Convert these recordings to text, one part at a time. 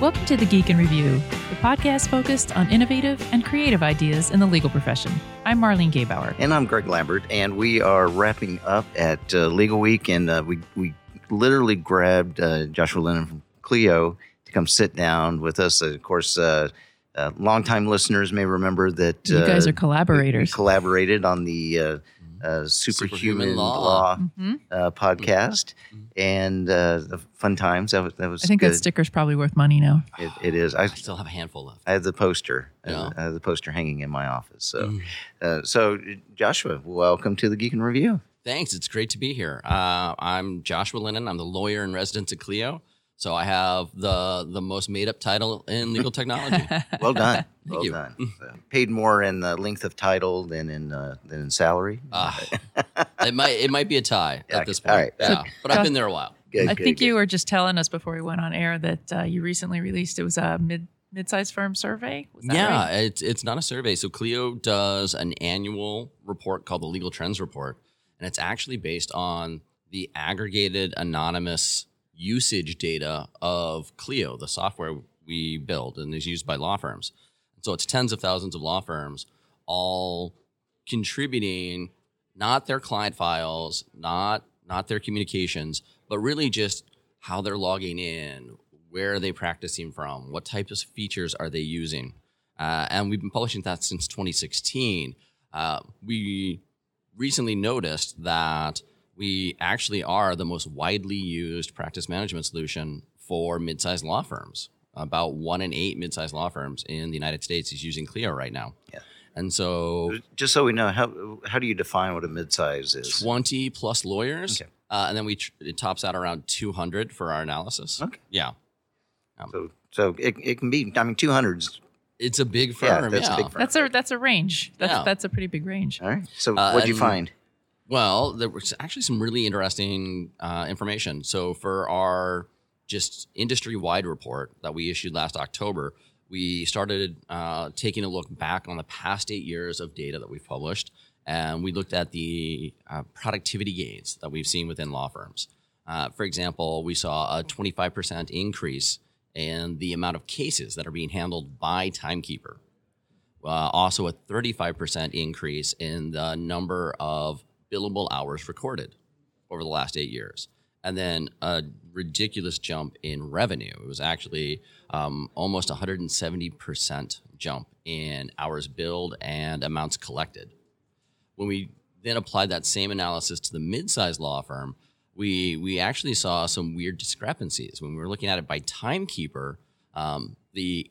Welcome to The Geek in Review, the podcast focused on innovative and creative ideas in the legal profession. I'm Marlene Gaybauer. And I'm Greg Lambert, and we are wrapping up at Legal Week, and we literally grabbed Joshua Lennon from Clio to come sit down with us. Of course, longtime listeners may remember that you guys are collaborators. We collaborated on the Superhuman Law podcast, and the fun times. That was I think good. that sticker's probably worth money now. It is. I still have a handful left. I have the poster. Yeah. I have the poster hanging in my office. So, Joshua, welcome to the Geek in Review. Thanks. It's great to be here. I'm Joshua Lennon. I'm the lawyer in residence at Clio. So I have the most made-up title in legal technology. Well done. Thank you. Done. So, paid more in length of title than in salary. It might be a tie at this point. All right. Yeah. But I've been there a while. Good, I good, think good. you were just telling us before we went on air that you recently released, it was a mid-sized firm survey. Was that right? It's not a survey. So Clio does an annual report called the Legal Trends Report, and it's actually based on the aggregated anonymous usage data of Clio, the software we build and is used by law firms. So it's tens of thousands of law firms all contributing not their client files, not their communications, but really just how they're logging in, where are they practicing from, what types of features are they using. And we've been publishing that since 2016. We recently noticed that we actually are the most widely used practice management solution for mid-sized law firms. About 1 in 8 mid-sized law firms in the United States is using Clio right now. Yeah. And so, just so we know, how do you define what a mid-size is? 20 plus lawyers, Okay. And then it tops out around 200 for our analysis. Okay. Yeah. So it can be. I mean, 200's. It's a big firm. That's a big firm. That's a range. That's a pretty big range. All right. So what'd you find? Well, there was actually some really interesting information. So for our just industry-wide report that we issued last October, we started taking a look back on the past 8 years of data that we've published, and we looked at the productivity gains that we've seen within law firms. For example, we saw a 25% increase in the amount of cases that are being handled by timekeeper. Also a 35% increase in the number of billable hours recorded over the last 8 years. And then a ridiculous jump in revenue. It was actually almost 170% jump in hours billed and amounts collected. When we then applied that same analysis to the mid-sized law firm, we actually saw some weird discrepancies. When we were looking at it by timekeeper, the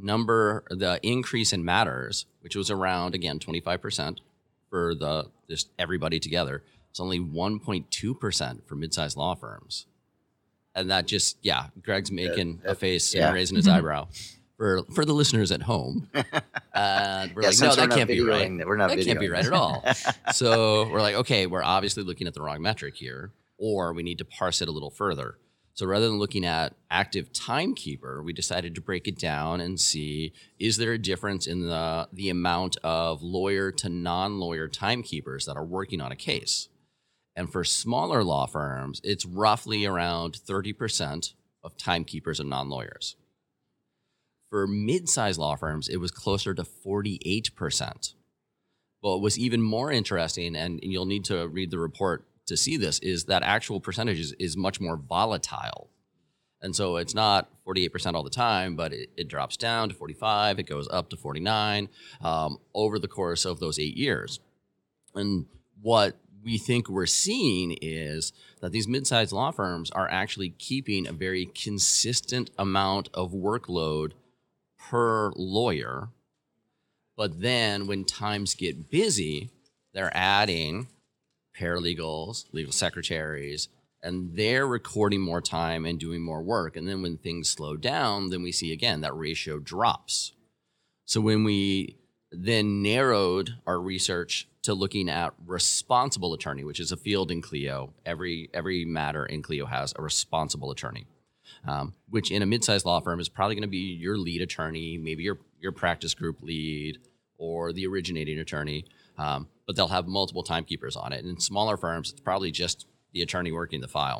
increase in matters, which was around, again, 25% for just everybody together, it's only 1.2% for mid-sized law firms. And that just, Greg's making a face and raising his eyebrow. For the listeners at home, and we're like, no, that can't be right. We're not that can't be right at all. So we're like, okay, we're obviously looking at the wrong metric here, or we need to parse it a little further. So rather than looking at active timekeeper, we decided to break it down and see, is there a difference in the amount of lawyer to non-lawyer timekeepers that are working on a case? And for smaller law firms, it's roughly around 30% of timekeepers and non-lawyers. For mid-sized law firms, it was closer to 48%. But what was even more interesting, and you'll need to read the report to see this, is that actual percentage is much more volatile. And so it's not 48% all the time, but it drops down to 45, it goes up to 49 over the course of those 8 years. And what we think we're seeing is that these mid-sized law firms are actually keeping a very consistent amount of workload per lawyer, but then when times get busy, they're adding paralegals, legal secretaries, and they're recording more time and doing more work. And then when things slow down, then we see again that ratio drops. So when we then narrowed our research to looking at responsible attorney, which is a field in Clio, every matter in Clio has a responsible attorney. Which in a mid-sized law firm is probably going to be your lead attorney, maybe your practice group lead, or the originating attorney, but they'll have multiple timekeepers on it. And in smaller firms, it's probably just the attorney working the file.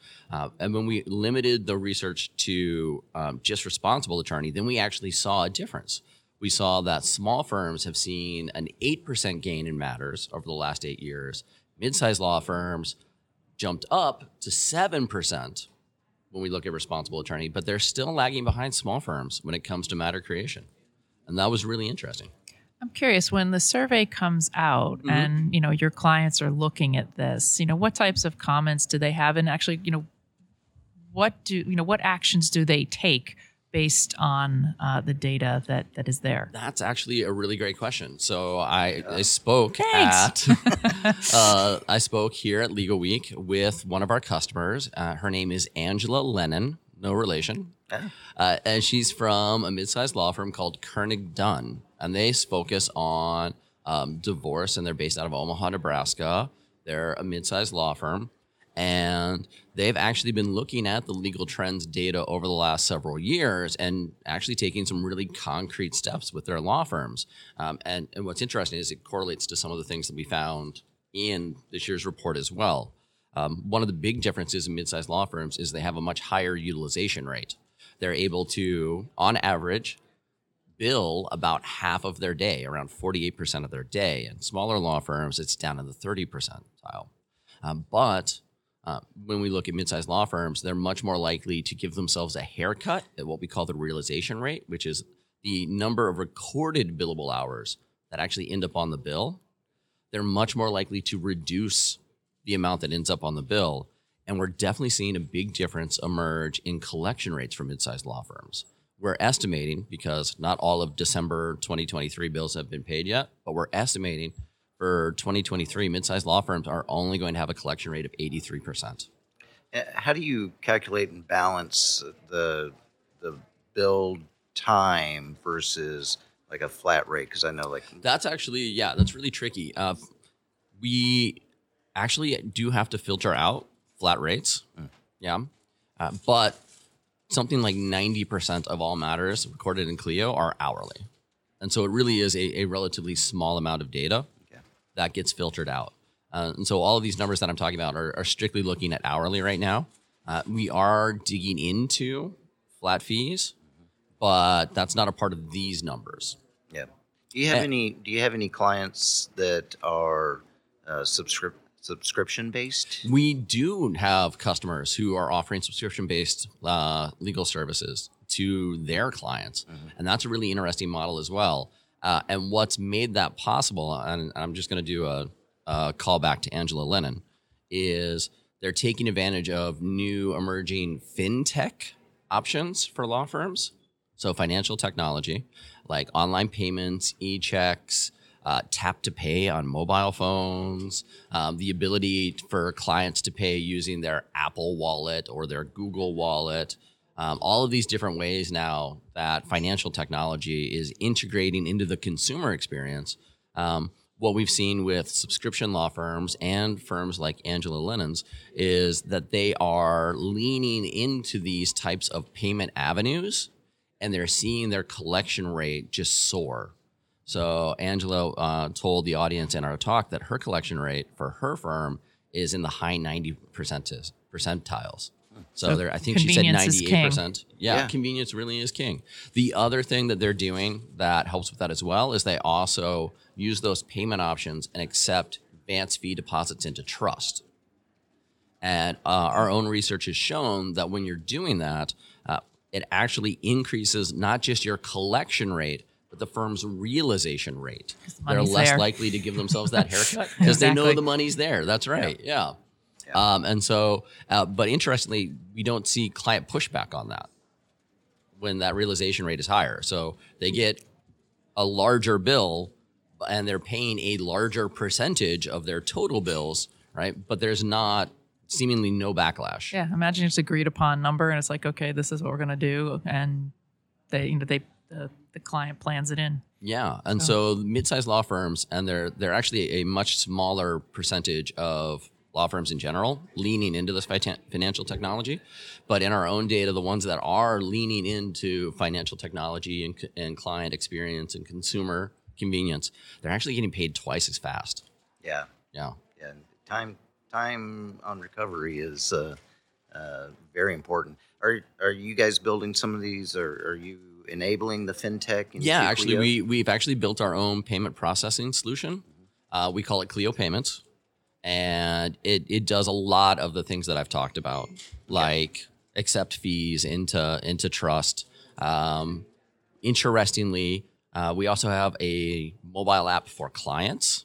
And when we limited the research to just responsible attorney, then we actually saw a difference. We saw that small firms have seen an 8% gain in matters over the last 8 years. Mid-sized law firms jumped up to 7% when we look at responsible attorney, but they're still lagging behind small firms when it comes to matter creation. And that was really interesting. I'm curious, when the survey comes out and, your clients are looking at this, what types of comments do they have? And actually, what actions do they take based on the data that is there? That's actually a really great question. So I spoke I spoke here at Legal Week with one of our customers. Her name is Angela Lennon, no relation. And she's from a mid-sized law firm called Koenig Dunn, and they focus on divorce, and they're based out of Omaha, Nebraska. They're a mid-sized law firm, and they've actually been looking at the legal trends data over the last several years and actually taking some really concrete steps with their law firms. And what's interesting is it correlates to some of the things that we found in this year's report as well. One of the big differences in mid-sized law firms is they have a much higher utilization rate. They're able to, on average, bill about half of their day, around 48% of their day. And smaller law firms, it's down in the 30 percentile. But when we look at mid-sized law firms, they're much more likely to give themselves a haircut at what we call the realization rate, which is the number of recorded billable hours that actually end up on the bill. They're much more likely to reduce the amount that ends up on the bill. And we're definitely seeing a big difference emerge in collection rates for mid-sized law firms. We're estimating, because not all of December 2023 bills have been paid yet, but we're estimating for 2023, mid-sized law firms are only going to have a collection rate of 83%. How do you calculate and balance the build time versus like a flat rate? Because I know that's actually, that's really tricky. We actually do have to filter out flat rates. But something like 90% of all matters recorded in Clio are hourly. And so it really is a relatively small amount of data that gets filtered out. And so all of these numbers that I'm talking about are strictly looking at hourly right now. We are digging into flat fees, but that's not a part of these numbers. Yeah. Do you have any clients that are subscription based? We do have customers who are offering subscription based legal services to their clients, and that's a really interesting model as well. And what's made that possible, and I'm just going to do a call back to Angela Lennon, is they're taking advantage of new emerging fintech options for law firms. So financial technology, like online payments, e-checks, tap to pay on mobile phones, the ability for clients to pay using their Apple Wallet or their Google Wallet. All of these different ways now that financial technology is integrating into the consumer experience. What we've seen with subscription law firms and firms like Angela Lennon's is that they are leaning into these types of payment avenues, and they're seeing their collection rate just soar. So Angela told the audience in our talk that her collection rate for her firm is in the high 90 percentiles. So I think she said 98%. Yeah, convenience really is king. The other thing that they're doing that helps with that as well is they also use those payment options and accept advance fee deposits into trust. And our own research has shown that when you're doing that, it actually increases not just your collection rate, but the firm's realization rate. They're less likely to give themselves that haircut because they know the money's there. That's right. Yeah. And so, but interestingly, we don't see client pushback on that when that realization rate is higher. So they get a larger bill and they're paying a larger percentage of their total bills, right? But there's not seemingly no backlash. Yeah. Imagine it's agreed upon number and it's like, okay, this is what we're going to do. And the client plans it in. Yeah. And so mid-sized law firms, and they're actually a much smaller percentage of law firms in general leaning into this financial technology. But in our own data, the ones that are leaning into financial technology and client experience and consumer convenience, they're actually getting paid twice as fast. Yeah. Time on recovery is Very important. Are you guys building some of these, or are you enabling the fintech? Yeah, actually, we've actually built our own payment processing solution. We call it Clio Payments, and it does a lot of the things that I've talked about, like accept fees into trust. Interestingly, we also have a mobile app for clients,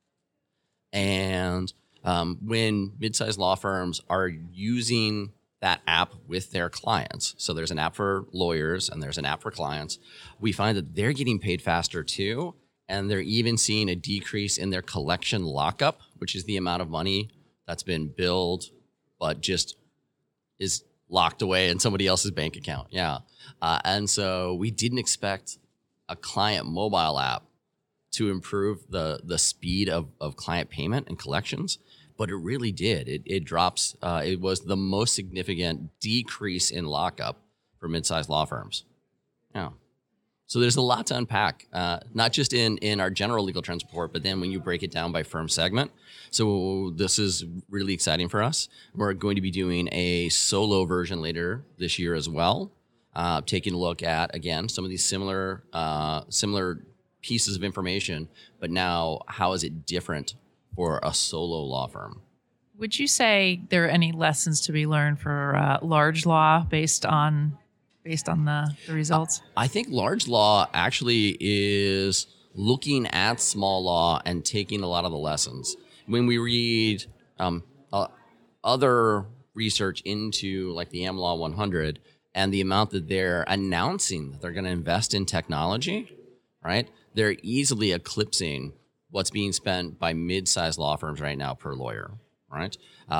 and when mid-sized law firms are using that app with their clients, so there's an app for lawyers and there's an app for clients, we find that they're getting paid faster too, and they're even seeing a decrease in their collection lockup, which is the amount of money that's been billed but just is locked away in somebody else's bank account. Yeah. And so we didn't expect a client mobile app to improve the speed of client payment and collections, but it really did. It drops. It was the most significant decrease in lockup for mid-sized law firms. Yeah. So there's a lot to unpack, not just in our general legal trends report, but then when you break it down by firm segment. So this is really exciting for us. We're going to be doing a solo version later this year as well, taking a look at, again, some of these similar pieces of information, but now how is it different for a solo law firm? Would you say there are any lessons to be learned for large law based on the results? I think large law actually is looking at small law and taking a lot of the lessons. When we read other research into like the AmLaw 100 and the amount that they're announcing that they're going to invest in technology, right? They're easily eclipsing what's being spent by mid-sized law firms right now per lawyer, right?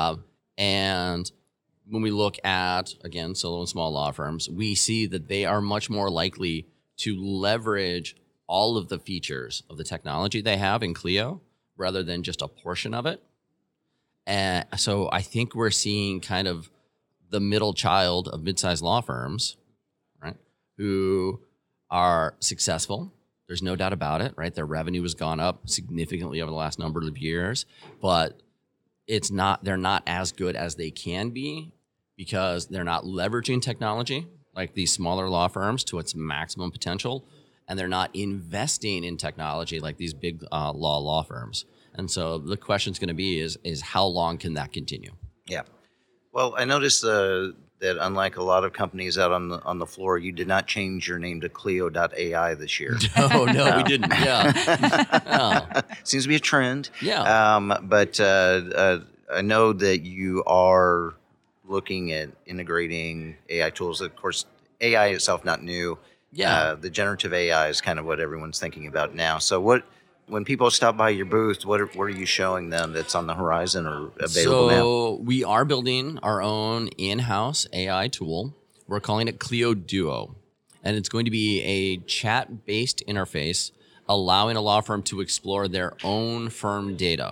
And when we look at, again, solo and small law firms, we see that they are much more likely to leverage all of the features of the technology they have in Clio rather than just a portion of it. And so I think we're seeing kind of the middle child of mid-sized law firms, right, who are successful. There's no doubt about it, right? Their revenue has gone up significantly over the last number of years, but they're not as good as they can be because they're not leveraging technology like these smaller law firms to its maximum potential, and they're not investing in technology like these big law firms. And so the question is going to be is how long can that continue? Yeah. Well, I noticed that unlike a lot of companies out on the floor, you did not change your name to Clio.ai this year. No, we didn't. Yeah. Seems to be a trend. Yeah. But I know that you are looking at integrating AI tools. Of course, AI itself not new. Yeah. The generative AI is kind of what everyone's thinking about now. So when people stop by your booth, what are you showing them that's on the horizon or available now? So we are building our own in-house AI tool. We're calling it Clio Duo, and it's going to be a chat-based interface allowing a law firm to explore their own firm data.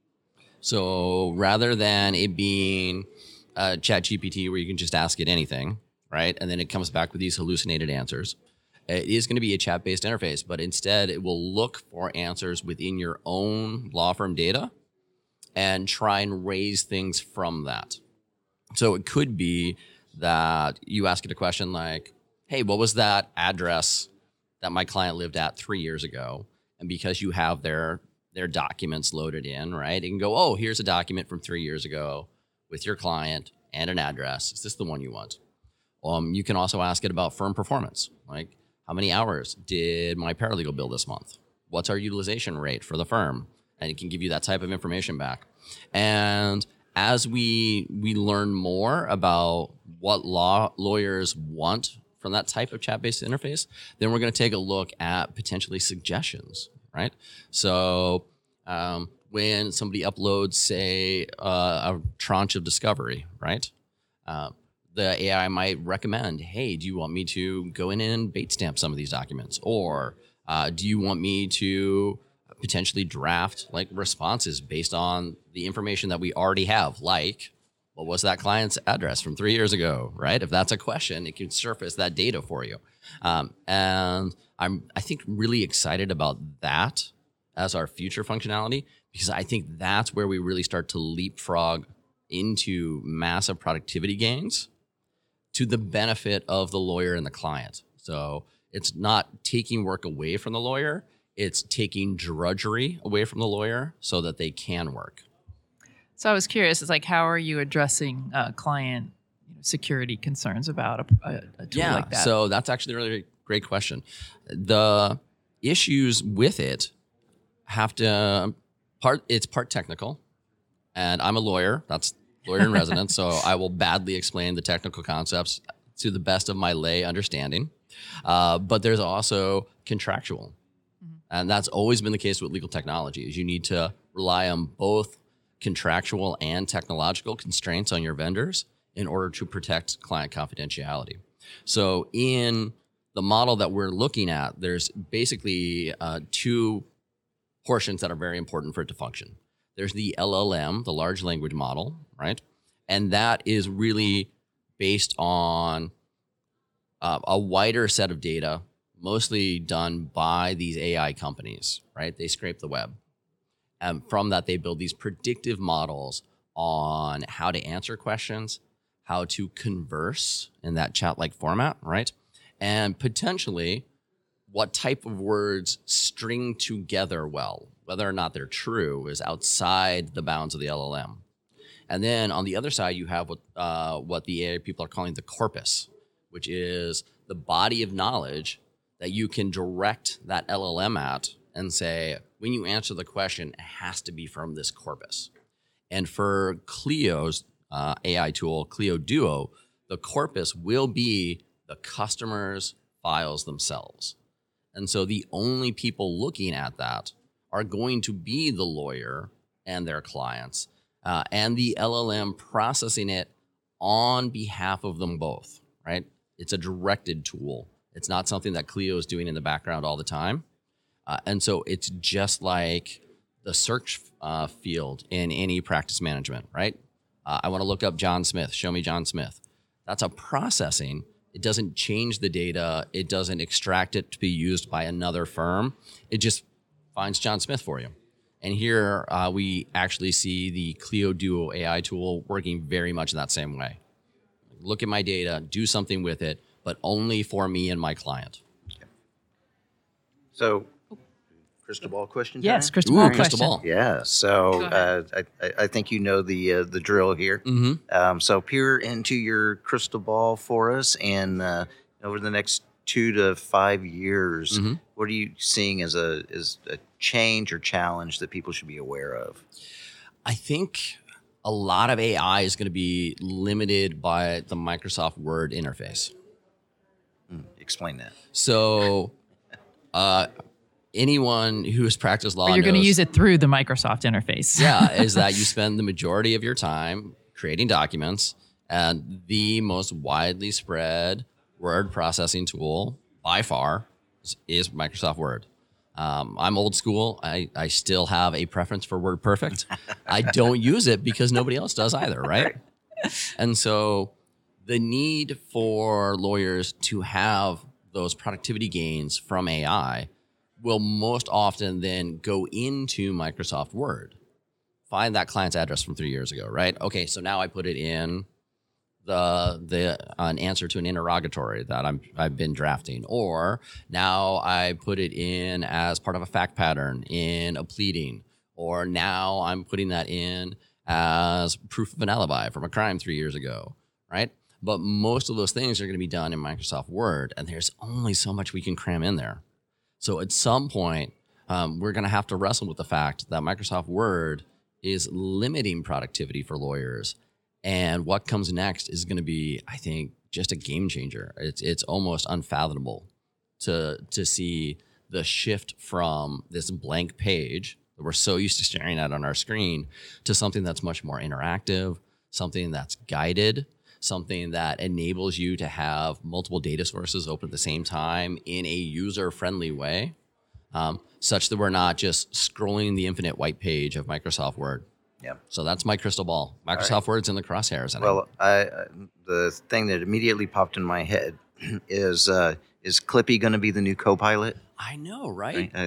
So rather than it being a ChatGPT where you can just ask it anything, right, and then it comes back with these hallucinated answers, it is going to be a chat-based interface, but instead it will look for answers within your own law firm data and try and raise things from that. So it could be that you ask it a question like, hey, what was that address that my client lived at 3 years ago? And because you have their documents loaded in, right, it can go, oh, here's a document from 3 years ago with your client and an address. Is this the one you want? You can also ask it about firm performance, like, how many hours did my paralegal bill this month? What's our utilization rate for the firm? And it can give you that type of information back. And as we learn more about what lawyers want from that type of chat-based interface, then we're going to take a look at potentially suggestions, right? So when somebody uploads, say, a tranche of discovery, right? The AI might recommend, hey, do you want me to go in and bait stamp some of these documents? Or do you want me to potentially draft like responses based on the information that we already have? Like, what was that client's address from 3 years ago, right? If that's a question, it can surface that data for you. And I think really excited about that as our future functionality, because I think that's where we really start to leapfrog into massive productivity gains to the benefit of the lawyer and the client. So it's not taking work away from the lawyer, it's taking drudgery away from the lawyer so that they can work. So I was curious, it's like, how are you addressing client security concerns about a tool like that? So that's actually a really great question. The issues with it have to, it's part technical, and I'm a lawyer, that's lawyer in residence, so I will badly explain the technical concepts to the best of my lay understanding. But there's also contractual. And that's always been the case with legal technology, is you need to rely on both contractual and technological constraints on your vendors in order to protect client confidentiality. So in the model that we're looking at, there's basically two portions that are very important for it to function. There's the LLM, the large language model, right? And that is really based on a wider set of data, mostly done by these AI companies, right? They scrape the web. And from that, they build these predictive models on how to answer questions, how to converse in that chat-like format, right? And potentially what type of words string together well, whether or not they're true, is outside the bounds of the LLM. And then on the other side, you have what the AI people are calling the corpus, which is the body of knowledge that you can direct that LLM at and say, when you answer the question, it has to be from this corpus. And for Clio's AI tool, Clio Duo, the corpus will be the customer's files themselves. And so the only people looking at that are going to be the lawyer and their clients, and the LLM processing it on behalf of them both, right? It's a directed tool. It's not something that Clio is doing in the background all the time. And so it's just like the search field in any practice management, right? I want to look up John Smith. Show me John Smith. That's a processing. It doesn't change the data. It doesn't extract it to be used by another firm. It just finds John Smith for you. And here we actually see the Clio Duo AI tool working very much in that same way. Look at my data, do something with it, but only for me and my client. So, crystal ball question? Yes, time? crystal ball question. Crystal ball. Yeah. So I think you know the drill here. Mm-hmm. So peer into your crystal ball for us, and over the next 2 to 5 years, Mm-hmm. what are you seeing as a change or challenge that people should be aware of? I think a lot of AI is going to be limited by the Microsoft Word interface. Explain that. So anyone who has practiced law Or you're going to knows- use it through the Microsoft interface. yeah, is that you spend the majority of your time creating documents, and the most widely spread word processing tool by far is Microsoft Word. I'm old school. I still have a preference for WordPerfect. I don't use it because nobody else does either, right? And so the need for lawyers to have those productivity gains from AI will most often then go into Microsoft Word. Find that client's address from 3 years ago, right? Okay, so now I put it in an answer to an interrogatory that I've been drafting, or now I put it in as part of a fact pattern in a pleading, or now I'm putting that in as proof of an alibi from a crime 3 years ago, right? But most of those things are going to be done in Microsoft Word, and there's only so much we can cram in there. So at some point, we're going to have to wrestle with the fact that Microsoft Word is limiting productivity for lawyers. And what comes next is going to be, I think, just a game changer. It's almost unfathomable to see the shift from this blank page that we're so used to staring at on our screen to something that's much more interactive, something that's guided, something that enables you to have multiple data sources open at the same time in a user-friendly way, such that we're not just scrolling the infinite white page of Microsoft Word. Yeah. So that's my crystal ball. Microsoft Word's in the crosshairs. And Well, the thing that immediately popped in my head is Clippy going to be the new Copilot? I know, right? I think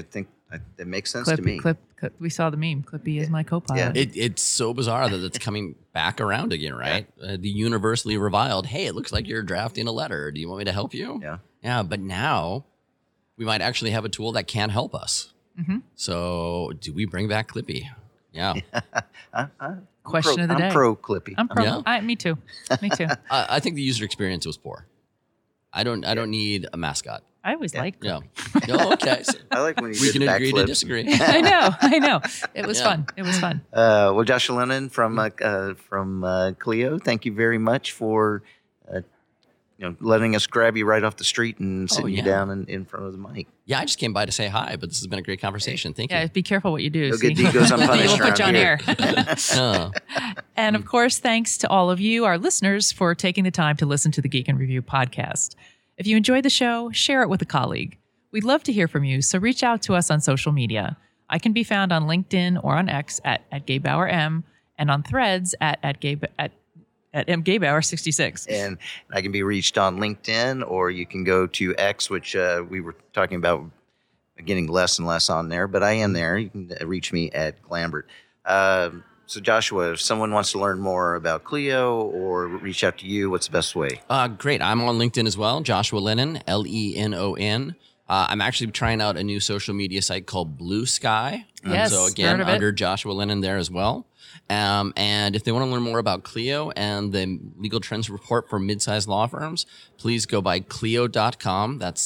That makes sense to me. Clip, we saw the meme. Clippy is my co-pilot. Yeah. It's so bizarre that it's coming back around again, right? The universally reviled, hey, it looks like you're drafting a letter. Do you want me to help you? Yeah. Yeah, but now we might actually have a tool that can help us. Mm-hmm. So do we bring back Clippy? Yeah. Question of the day. I'm pro Clippy. I'm pro. Yeah. Me too. Me too. I think the user experience was poor. I don't need a mascot. I always liked Yeah. Clippy. No, okay. So I like when you we did can the agree to backflip. disagree. I know. It was fun. It was fun. Well, Joshua Lennon from Clio, thank you very much for letting us grab you right off the street and sitting you yeah. down in front of the mic. Yeah, I just came by to say hi, but this has been a great conversation. Thank Yeah, you. be careful what you do. You'll see? get Degos unpunished We'll put you on around air. Oh. And of course, thanks to all of you, our listeners, for taking the time to listen to the Geek and Review podcast. If you enjoyed the show, share it with a colleague. We'd love to hear from you, so reach out to us on social media. I can be found on LinkedIn or on X at GayBauerM and on Threads at mgaybauer66. And I can be reached on LinkedIn, or you can go to X, which we were talking about getting less and less on there, but I am there. You can reach me at Glambert. So Joshua, if someone wants to learn more about Clio or reach out to you, what's the best way? Great. I'm on LinkedIn as well. Joshua Lennon, Lenon. I'm actually trying out a new social media site called Blue Sky. Yes, So again, heard of it. under Joshua Lennon there as well. And if they want to learn more about Clio and the legal trends report for mid-sized law firms, please go by Clio.com. That's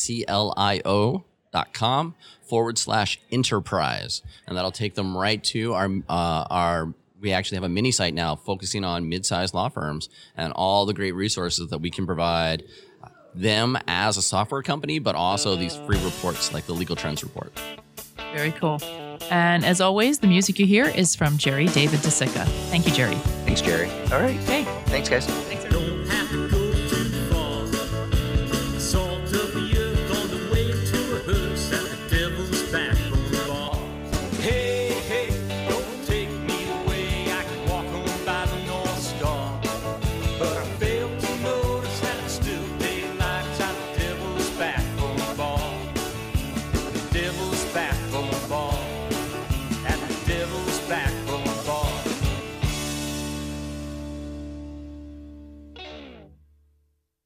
CLIO.com/enterprise. And that'll take them right to our we actually have a mini site now focusing on mid-sized law firms and all the great resources that we can provide them as a software company, but also these free reports like the Legal Trends Report. Very cool. And as always, the music you hear is from Jerry David DeSica. Thank you, Jerry. Thanks, Jerry. All right. Okay. Thanks, guys. Thanks, everyone. Don't have to